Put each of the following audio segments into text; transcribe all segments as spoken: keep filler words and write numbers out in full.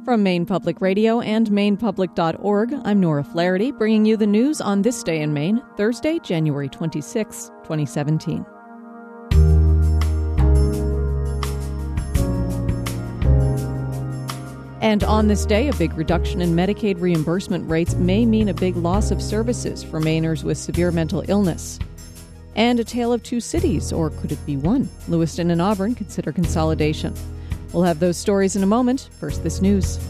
From Maine Public Radio and maine public dot org, I'm Nora Flaherty, bringing you the news on this day in Maine, Thursday, January twenty-sixth, twenty seventeen. And on this day, a big reduction in Medicaid reimbursement rates may mean a big loss of services for Mainers with severe mental illness. And a tale of two cities, or could it be one? Lewiston and Auburn consider consolidation. We'll have those stories in a moment. First, this news.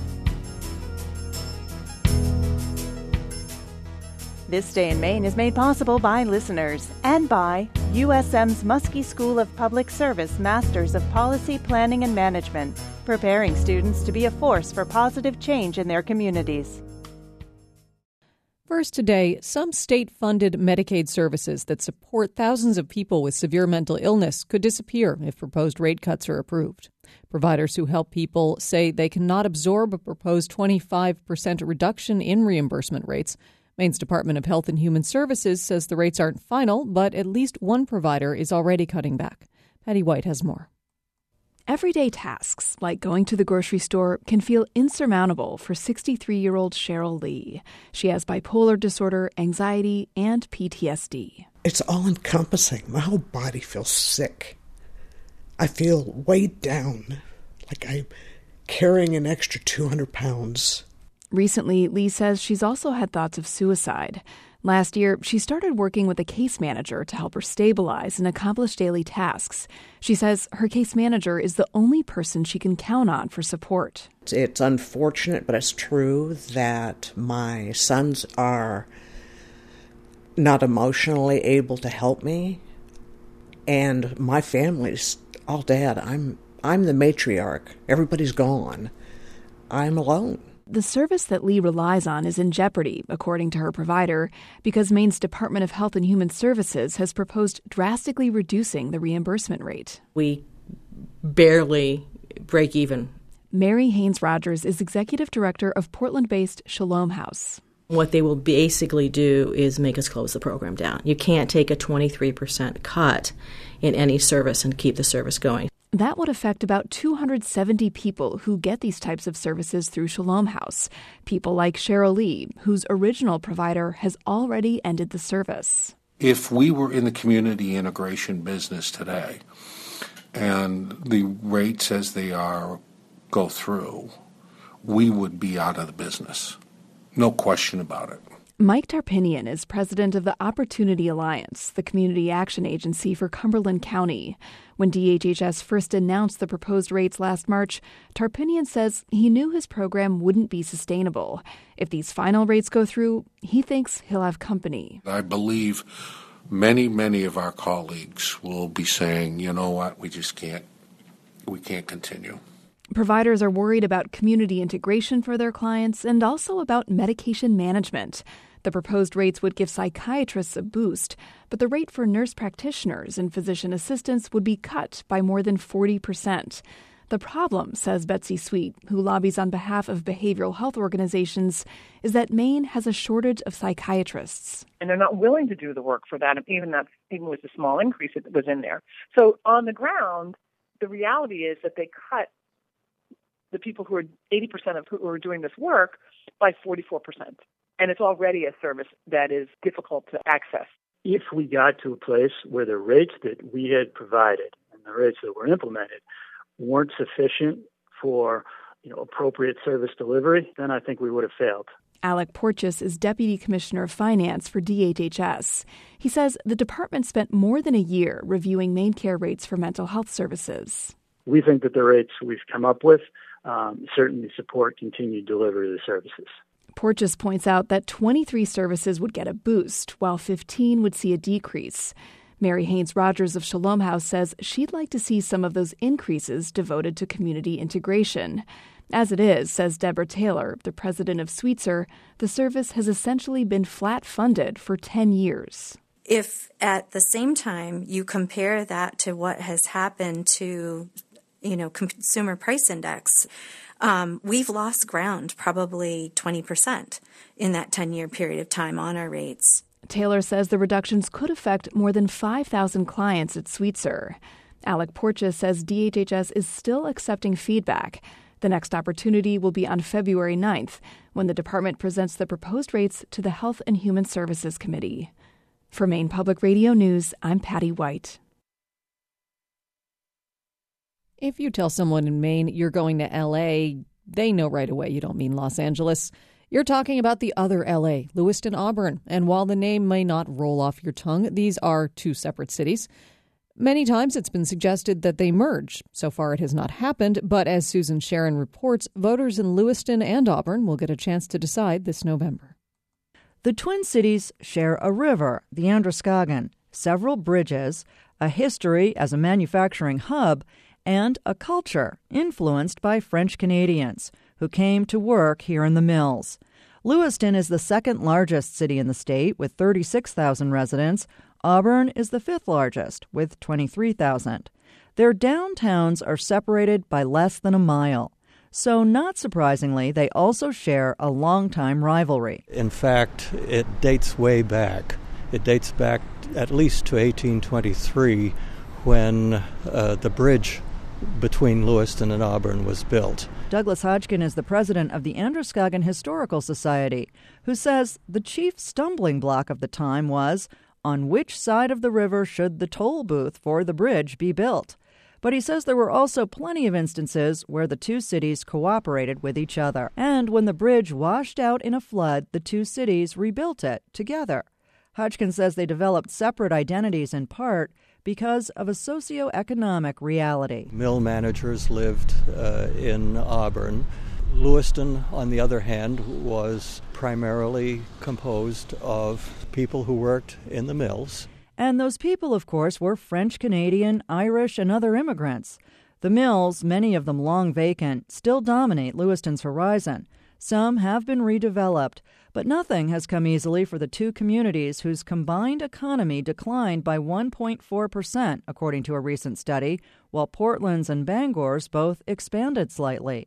This Day in Maine is made possible by listeners and by U S M's Muskie School of Public Service Masters of Policy, Planning, and Management, preparing students to be a force for positive change in their communities. First today, some state-funded Medicaid services that support thousands of people with severe mental illness could disappear if proposed rate cuts are approved. Providers who help people say they cannot absorb a proposed twenty-five percent reduction in reimbursement rates. Maine's Department of Health and Human Services says the rates aren't final, but at least one provider is already cutting back. Patty White has more. Everyday tasks, like going to the grocery store, can feel insurmountable for sixty-three-year-old Cheryl Lee. She has bipolar disorder, anxiety, and P T S D. It's all-encompassing. My whole body feels sick. I feel weighed down, like I'm carrying an extra two hundred pounds. Recently, Lee says she's also had thoughts of suicide. Last year, she started working with a case manager to help her stabilize and accomplish daily tasks. She says her case manager is the only person she can count on for support. It's unfortunate, but it's true that my sons are not emotionally able to help me, and my family's all dead. I'm I'm the matriarch. Everybody's gone. I'm alone. The service that Lee relies on is in jeopardy, according to her provider, because Maine's Department of Health and Human Services has proposed drastically reducing the reimbursement rate. We barely break even. Mary Haynes Rogers is executive director of Portland-based Shalom House. What they will basically do is make us close the program down. You can't take a twenty-three percent cut in any service and keep the service going. That would affect about two hundred seventy people who get these types of services through Shalom House. People like Cheryl Lee, whose original provider has already ended the service. If we were in the community integration business today and the rates as they are go through, we would be out of the business. No question about it. Mike Tarpinian is president of the Opportunity Alliance, the community action agency for Cumberland County. When D H H S first announced the proposed rates last March, Tarpinian says he knew his program wouldn't be sustainable. If these final rates go through, he thinks he'll have company. I believe many, many of our colleagues will be saying, you know what, we just can't, we can't continue. Providers are worried about community integration for their clients and also about medication management. The proposed rates would give psychiatrists a boost, but the rate for nurse practitioners and physician assistants would be cut by more than forty percent. The problem, says Betsy Sweet, who lobbies on behalf of behavioral health organizations, is that Maine has a shortage of psychiatrists. And they're not willing to do the work for that, even that, even with the small increase that was in there. So on the ground, the reality is that they cut the people who are eighty percent of who are doing this work by forty-four percent. And it's already a service that is difficult to access. If we got to a place where the rates that we had provided and the rates that were implemented weren't sufficient for, you know, appropriate service delivery, then I think we would have failed. Alec Porteous is Deputy Commissioner of Finance for D H H S. He says the department spent more than a year reviewing MaineCare rates for mental health services. We think that the rates we've come up with um, certainly support continued delivery of the services. Porteous points out that twenty-three services would get a boost, while fifteen would see a decrease. Mary Haynes Rogers of Shalom House says she'd like to see some of those increases devoted to community integration. As it is, says Deborah Taylor, the president of Sweetser, the service has essentially been flat funded for ten years. If at the same time you compare that to what has happened to, you know, consumer price index, Um, we've lost ground probably twenty percent in that ten-year period of time on our rates. Taylor says the reductions could affect more than five thousand clients at Sweetser. Alec Porteous says D H H S is still accepting feedback. The next opportunity will be on February ninth, when the department presents the proposed rates to the Health and Human Services Committee. For Maine Public Radio News, I'm Patty White. If you tell someone in Maine you're going to L A, they know right away you don't mean Los Angeles. You're talking about the other L A, Lewiston, Auburn. And while the name may not roll off your tongue, these are two separate cities. Many times it's been suggested that they merge. So far it has not happened, but as Susan Sharon reports, voters in Lewiston and Auburn will get a chance to decide this November. The Twin Cities share a river, the Androscoggin, several bridges, a history as a manufacturing hub, and a culture influenced by French Canadians who came to work here in the mills. Lewiston is the second largest city in the state with thirty-six thousand residents. Auburn is the fifth largest with twenty-three thousand. Their downtowns are separated by less than a mile. So not surprisingly, they also share a longtime rivalry. In fact, it dates way back. It dates back at least to eighteen twenty-three when uh, the bridge between Lewiston and Auburn was built. Douglas Hodgkin is the president of the Androscoggin Historical Society, who says the chief stumbling block of the time was on which side of the river should the toll booth for the bridge be built. But he says there were also plenty of instances where the two cities cooperated with each other. And when the bridge washed out in a flood, the two cities rebuilt it together. Hodgkin says they developed separate identities in part because of a socioeconomic reality. Mill managers lived uh, in Auburn. Lewiston, on the other hand, was primarily composed of people who worked in the mills. And those people, of course, were French, Canadian, Irish, and other immigrants. The mills, many of them long vacant, still dominate Lewiston's horizon. Some have been redeveloped, but nothing has come easily for the two communities whose combined economy declined by one point four percent, according to a recent study, while Portland's and Bangor's both expanded slightly.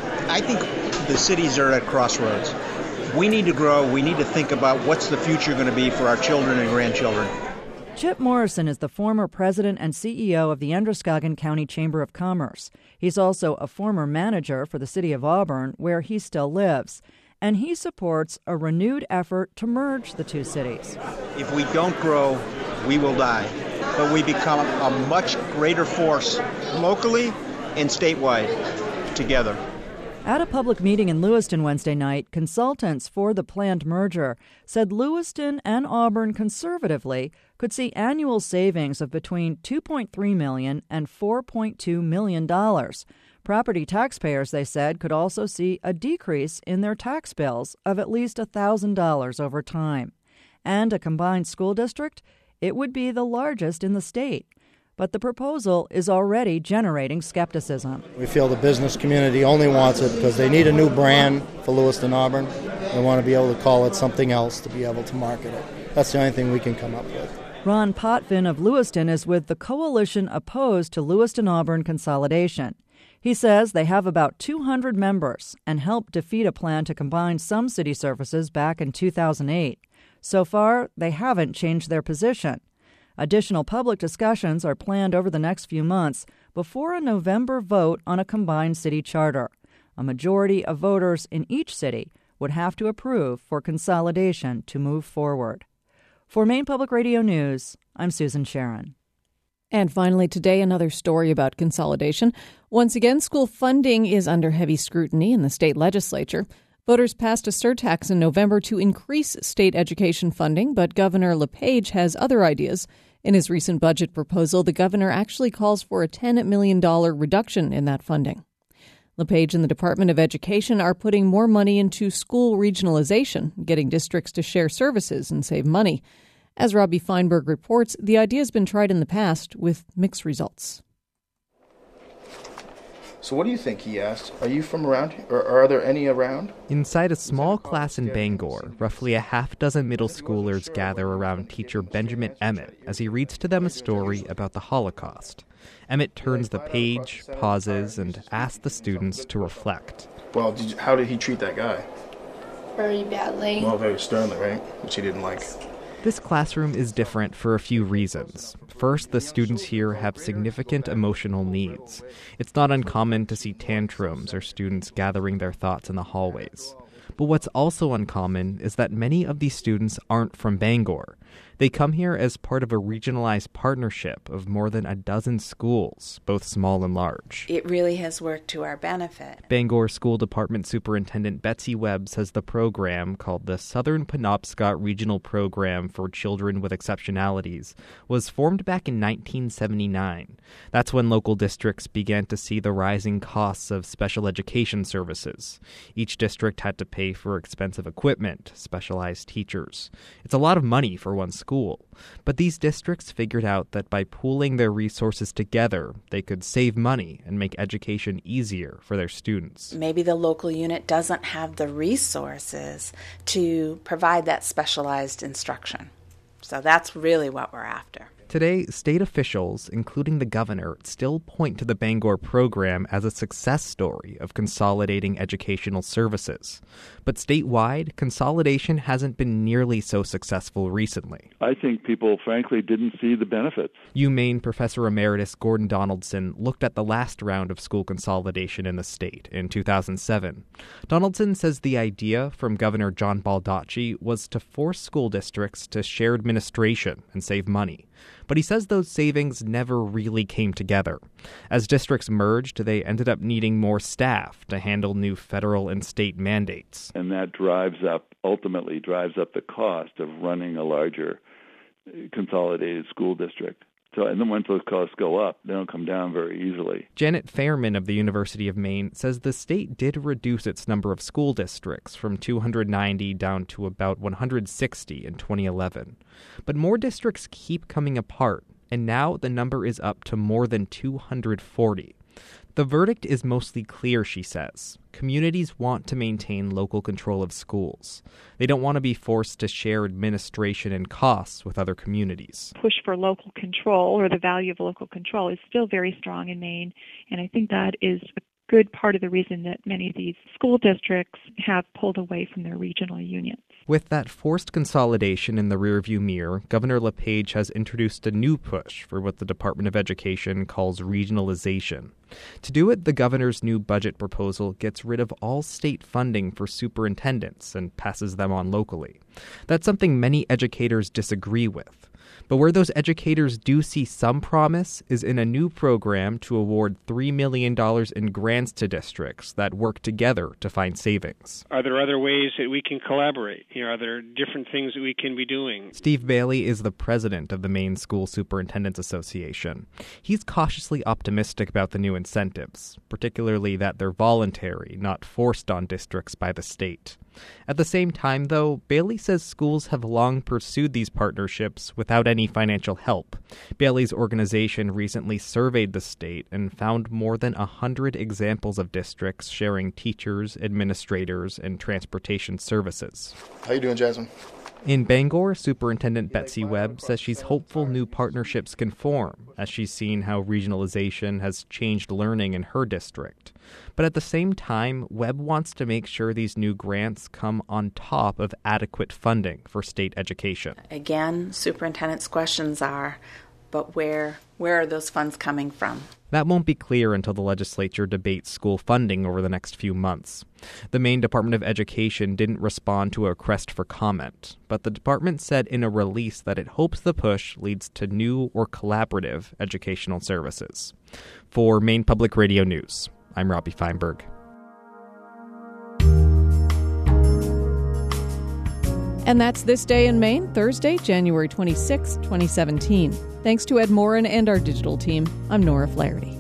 I think the cities are at crossroads. We need to grow. We need to think about what's the future going to be for our children and grandchildren. Chip Morrison is the former president and C E O of the Androscoggin County Chamber of Commerce. He's also a former manager for the city of Auburn, where he still lives. And he supports a renewed effort to merge the two cities. If we don't grow, we will die. But we become a much greater force locally and statewide together. At a public meeting in Lewiston Wednesday night, consultants for the planned merger said Lewiston and Auburn conservatively could see annual savings of between two point three million dollars and four point two million dollars. Property taxpayers, they said, could also see a decrease in their tax bills of at least one thousand dollars over time. And a combined school district, it would be the largest in the state. But the proposal is already generating skepticism. We feel the business community only wants it because they need a new brand for Lewiston Auburn. They want to be able to call it something else to be able to market it. That's the only thing we can come up with. Ron Potvin of Lewiston is with the coalition opposed to Lewiston-Auburn consolidation. He says they have about two hundred members and helped defeat a plan to combine some city services back in two thousand eight. So far, they haven't changed their position. Additional public discussions are planned over the next few months before a November vote on a combined city charter. A majority of voters in each city would have to approve for consolidation to move forward. For Maine Public Radio News, I'm Susan Sharon. And finally today, another story about consolidation. Once again, school funding is under heavy scrutiny in the state legislature. Voters passed a surtax in November to increase state education funding, but Governor LePage has other ideas. In his recent budget proposal, the governor actually calls for a ten million dollars reduction in that funding. LePage and the Department of Education are putting more money into school regionalization, getting districts to share services and save money. As Robbie Feinberg reports, the idea has been tried in the past with mixed results. So what do you think, he asked. Are you from around here, or are there any around? Inside a small class in Bangor, roughly a half dozen middle schoolers gather around teacher Benjamin Emmett as he reads to them a story about the Holocaust. Emmett turns the page, pauses, and asks the students to reflect. Well, did you, how did he treat that guy? Very badly. Well, very sternly, right? Which he didn't like. This classroom is different for a few reasons. First, the students here have significant emotional needs. It's not uncommon to see tantrums or students gathering their thoughts in the hallways. But what's also uncommon is that many of these students aren't from Bangor. They come here as part of a regionalized partnership of more than a dozen schools, both small and large. It really has worked to our benefit. Bangor School Department Superintendent Betsy Webb says the program, called the Southern Penobscot Regional Program for Children with Exceptionalities, was formed back in nineteen seventy-nine. That's when local districts began to see the rising costs of special education services. Each district had to pay for expensive equipment, specialized teachers. It's a lot of money for one school. School. But these districts figured out that by pooling their resources together, they could save money and make education easier for their students. Maybe the local unit doesn't have the resources to provide that specialized instruction. So that's really what we're after. Today, state officials, including the governor, still point to the Bangor program as a success story of consolidating educational services. But statewide, consolidation hasn't been nearly so successful recently. I think people, frankly, didn't see the benefits. UMaine Professor Emeritus Gordon Donaldson looked at the last round of school consolidation in the state in two thousand seven. Donaldson says the idea from Governor John Baldacci was to force school districts to share administration and save money. But he says those savings never really came together. As districts merged, they ended up needing more staff to handle new federal and state mandates. And that drives up, ultimately drives up the cost of running a larger consolidated school district. So, and then once those costs go up, they don't come down very easily. Janet Fairman of the University of Maine says the state did reduce its number of school districts from two hundred ninety down to about one hundred sixty in twenty eleven. But more districts keep coming apart, and now the number is up to more than two hundred forty. The verdict is mostly clear, she says. Communities want to maintain local control of schools. They don't want to be forced to share administration and costs with other communities. Push for local control, or the value of local control, is still very strong in Maine, and I think that is a good part of the reason that many of these school districts have pulled away from their regional unions. With that forced consolidation in the rearview mirror, Governor LePage has introduced a new push for what the Department of Education calls regionalization. To do it, the governor's new budget proposal gets rid of all state funding for superintendents and passes them on locally. That's something many educators disagree with. But where those educators do see some promise is in a new program to award three million dollars in grants to districts that work together to find savings. Are there other ways that we can collaborate? You know, are there different things that we can be doing? Steve Bailey is the president of the Maine School Superintendents Association. He's cautiously optimistic about the new incentives, particularly that they're voluntary, not forced on districts by the state. At the same time, though, Bailey says schools have long pursued these partnerships without any financial help. Bailey's organization recently surveyed the state and found more than one hundred examples of districts sharing teachers, administrators, and transportation services. How you doing, Jasmine? In Bangor, Superintendent Betsy Webb says she's hopeful new partnerships can form, as she's seen how regionalization has changed learning in her district. But at the same time, Webb wants to make sure these new grants come on top of adequate funding for state education. Again, superintendent's questions are, but where where are those funds coming from? That won't be clear until the legislature debates school funding over the next few months. The Maine Department of Education didn't respond to a request for comment, but the department said in a release that it hopes the push leads to new or collaborative educational services. For Maine Public Radio News, I'm Robbie Feinberg. And that's This Day in Maine, Thursday, January twenty-sixth, twenty seventeen. Thanks to Ed Morin and our digital team, I'm Nora Flaherty.